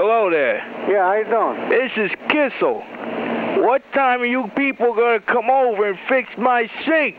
Hello there. Yeah, how you doing? This is Kissel. What time are you people gonna come over and fix my sink?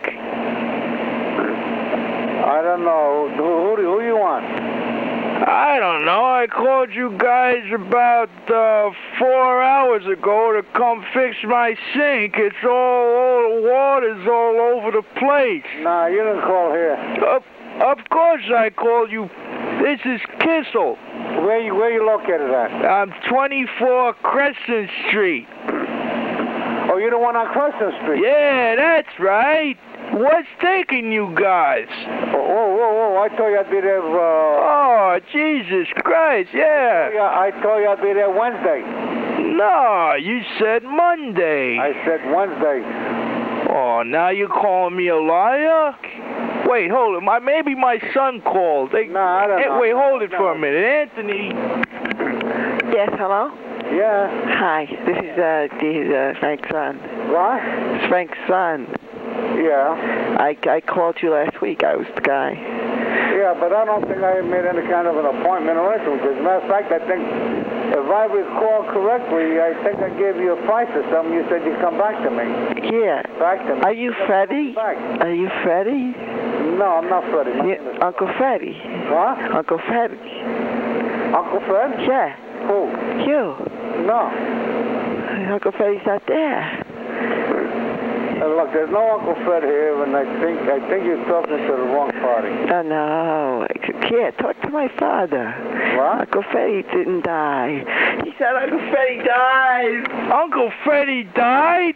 I don't know. Who you want? I don't know. I called you guys about 4 hours ago to come fix my sink. It's all the water's all over the place. Nah, you didn't call here. Of course I called you. This is Kissel. Where you located at? I'm 24 Crescent Street. Oh, you're the one on Crescent Street? Yeah, that's right. What's taking you guys? Whoa. I told you I'd be there. Oh, Jesus Christ, yeah. I told you I'd be there Wednesday. No, you said Monday. I said Wednesday. Oh, now you're calling me a liar? Wait, hold it. Maybe my son called. No, I don't know. Wait, hold it for a minute. Anthony. Yes, hello? Yeah. Hi, this is Frank's son. What? It's Frank's son. Yeah. I called you last week. I was the guy. Yeah, but I don't think I made any kind of an appointment or anything. As a matter of fact, I think, if I recall correctly, I think I gave you a price or something. You said you'd come back to me. Yeah. Back to me. Are you Freddie? Are you Freddie? No, I'm not Freddie. Yeah, Uncle Freddie. What? Uncle Freddie. Uncle Fred? Yeah. Who? You. No. Uncle Freddie's not there. Look, there's no Uncle Fred here, and I think you're talking to the wrong party. Oh, no. Yeah, talk to my father. What? Uncle Freddie didn't die. He said Uncle Freddie died. Uncle Freddie died?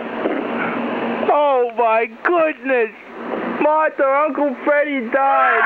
Oh, my goodness. Martha, Uncle Freddie died.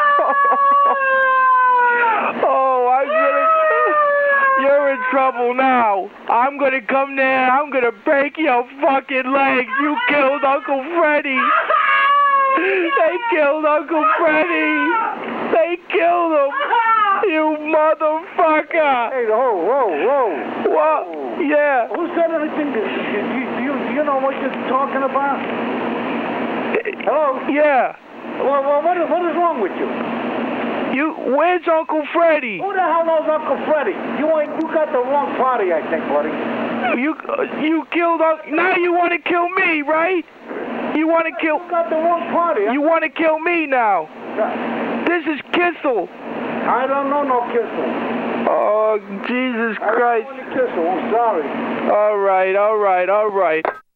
You're in trouble now. I'm gonna come there. I'm gonna break your fucking legs. You killed Uncle Freddie. They killed Uncle Freddie. They killed him. You motherfucker. Hey, whoa. What? Yeah. Who said anything? Do you know what you're talking about? Hello? Yeah. Well, what is wrong with you? Where's Uncle Freddie? Who the hell knows Uncle Freddie? You got the wrong party, I think, buddy. You killed Uncle. Now you want to kill me, right? You want to kill. You got the wrong party. You want to kill me now? This is Kissel. I don't know no Kissel. Oh, Jesus Christ. I don't know any Kissel. I'm sorry. All right.